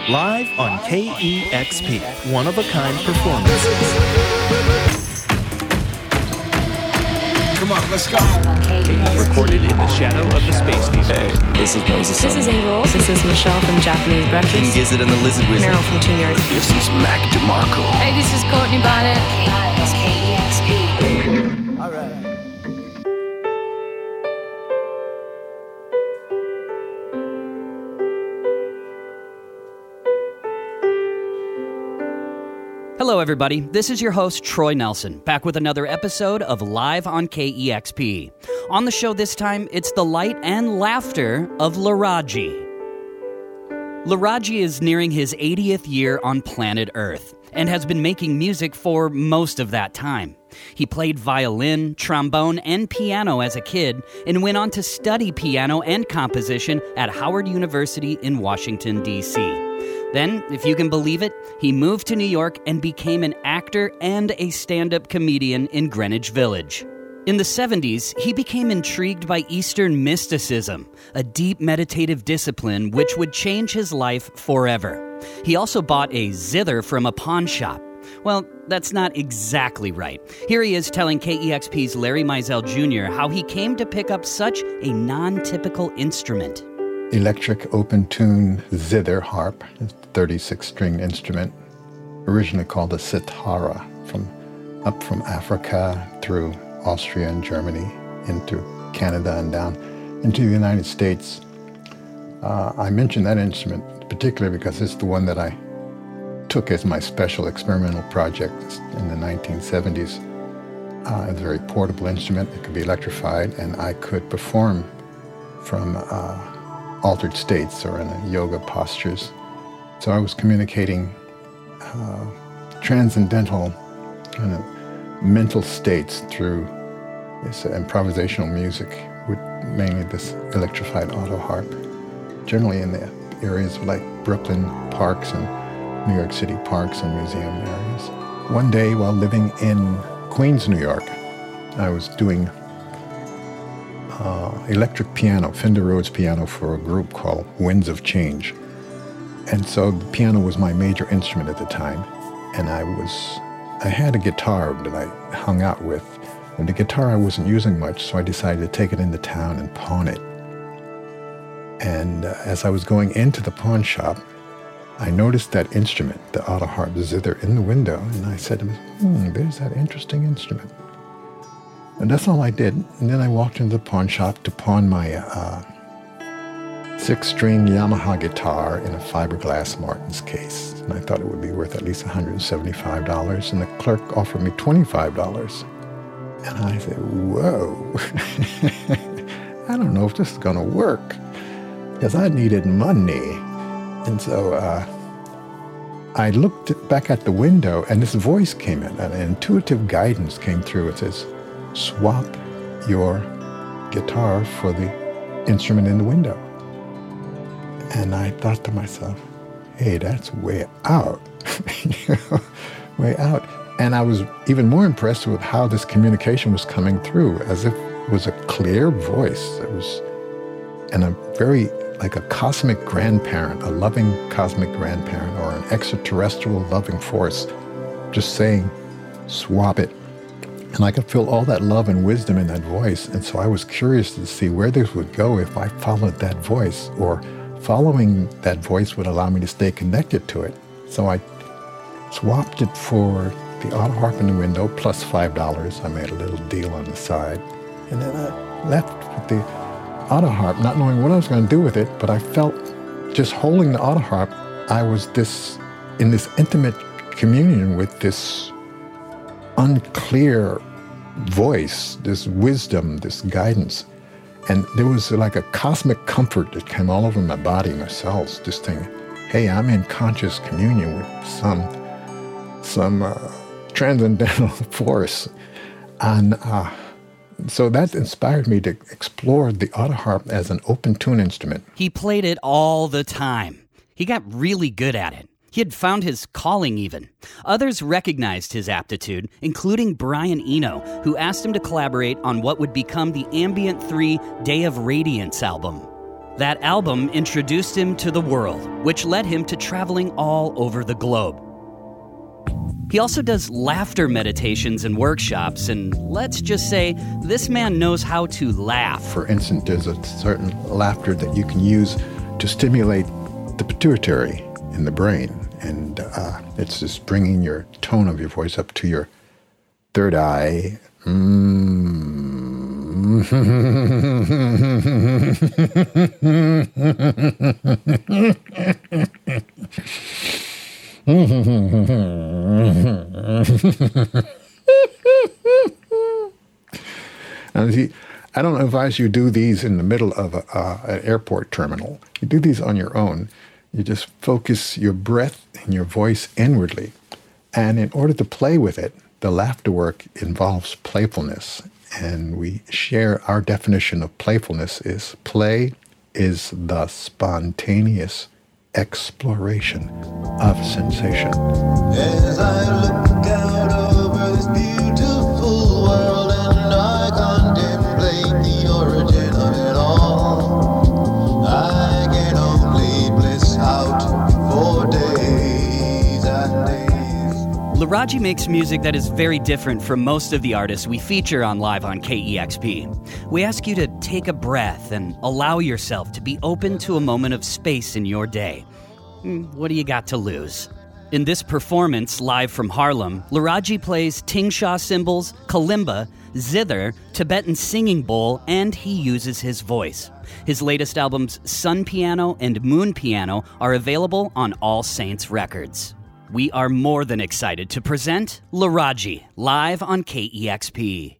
Live on KEXP, one-of-a-kind performances. Come on, let's go. Recorded in the shadow of the space station. Hey, this is Moses. This is Angel. This is Michelle from Japanese Breakfast. King Gizzard and the Lizard Wizard. Meryl from Tune Yards. This is Mac DeMarco. Hey, this is Courtney Bonnet. KEXP. All right. Hello, everybody. This is your host, Troy Nelson, back with another episode of Live on KEXP. On the show this time, it's the light and laughter of Laraji. Laraji is nearing his 80th year on planet Earth and has been making music for most of that time. He played violin, trombone, and piano as a kid and went on to study piano and composition at Howard University in Washington, D.C. Then, if you can believe it, he moved to New York and became an actor and a stand-up comedian in Greenwich Village. In the 70s, he became intrigued by Eastern mysticism, a deep meditative discipline which would change his life forever. He also bought a zither from a pawn shop. Well, that's not exactly right. Here he is telling KEXP's Larry Mizell Jr. how he came to pick up such a non-typical instrument. Electric open tune zither harp, a 36-string instrument, originally called a sitara, from Africa through Austria and Germany into Canada and down into the United States. I mention that instrument particularly because it's the one that I took as my special experimental project in the 1970s. It's a very portable instrument. It could be electrified, and I could perform from altered states or in yoga postures. So I was communicating transcendental kind of mental states through this improvisational music with mainly this electrified auto harp, generally in the areas like Brooklyn parks and New York City parks and museum areas. One day while living in Queens, New York, I was doing electric piano, Fender Rhodes piano for a group called Winds of Change. And so the piano was my major instrument at the time. And I had a guitar that I hung out with. And the guitar I wasn't using much, so I decided to take it into town and pawn it. And as I was going into the pawn shop, I noticed that instrument, the auto harp, the zither, in the window. And I said to myself, there's that interesting instrument. And that's all I did. And then I walked into the pawn shop to pawn my 6-string Yamaha guitar in a fiberglass Martin's case. And I thought it would be worth at least $175. And the clerk offered me $25. And I said, whoa, I don't know if this is going to work, because I needed money. And so I looked back at the window, and this voice came in, an intuitive guidance came through. It says, swap your guitar for the instrument in the window. And I thought to myself, hey, that's way out, way out. And I was even more impressed with how this communication was coming through, as if it was a clear voice. It was, and a very, like a cosmic grandparent, a loving cosmic grandparent, or an extraterrestrial loving force, just saying, swap it. And I could feel all that love and wisdom in that voice. And so I was curious to see where this would go if I followed that voice, or following that voice would allow me to stay connected to it. So I swapped it for the auto harp in the window, plus $5. I made a little deal on the side. And then I left with the auto harp, not knowing what I was going to do with it, but I felt just holding the auto harp, I was in this intimate communion with this unclear voice, this wisdom, this guidance. And there was like a cosmic comfort that came all over my body, my cells, just thinking, hey, I'm in conscious communion with some transcendental force. And so that inspired me to explore the auto harp as an open tune instrument. He played it all the time. He got really good at it. He had found his calling even. Others recognized his aptitude, including Brian Eno, who asked him to collaborate on what would become the Ambient 3 Day of Radiance album. That album introduced him to the world, which led him to traveling all over the globe. He also does laughter meditations and workshops, and let's just say this man knows how to laugh. For instance, there's a certain laughter that you can use to stimulate the pituitary in the brain, and it's just bringing your tone of your voice up to your third eye. Now, see, I don't advise you do these in the middle of an airport terminal. You do these on your own. You just focus your breath and your voice inwardly. And in order to play with it, the laughter work involves playfulness. And we share our definition of playfulness is play is the spontaneous exploration of sensation. As I look out over this beautiful world and I contemplate the origin of it all, I can only bliss out for days and days. Laraji makes music that is very different from most of the artists we feature on Live on KEXP. We ask you to take a breath and allow yourself to be open to a moment of space in your day. What do you got to lose? In this performance, live from Harlem, Laraji plays Tingsha cymbals, kalimba, zither, Tibetan singing bowl, and he uses his voice. His latest albums, Sun Piano and Moon Piano, are available on All Saints Records. We are more than excited to present Laraji, live on KEXP.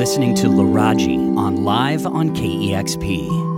listening to Laraji on Live on KEXP.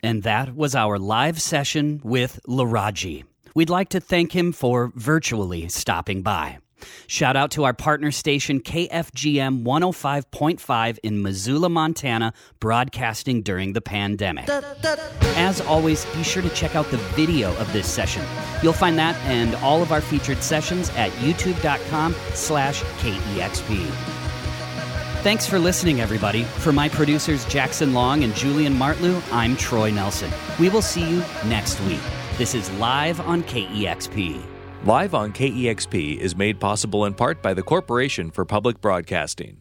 And that was our live session with Laraji. We'd like to thank him for virtually stopping by. Shout out to our partner station KFGM 105.5 in Missoula, Montana, broadcasting during the pandemic. As always, be sure to check out the video of this session. You'll find that and all of our featured sessions at youtube.com/KEXP. Thanks for listening, everybody. For my producers Jackson Long and Julian Martlew, I'm Troy Nelson. We will see you next week. This is Live on KEXP. Live on KEXP is made possible in part by the Corporation for Public Broadcasting.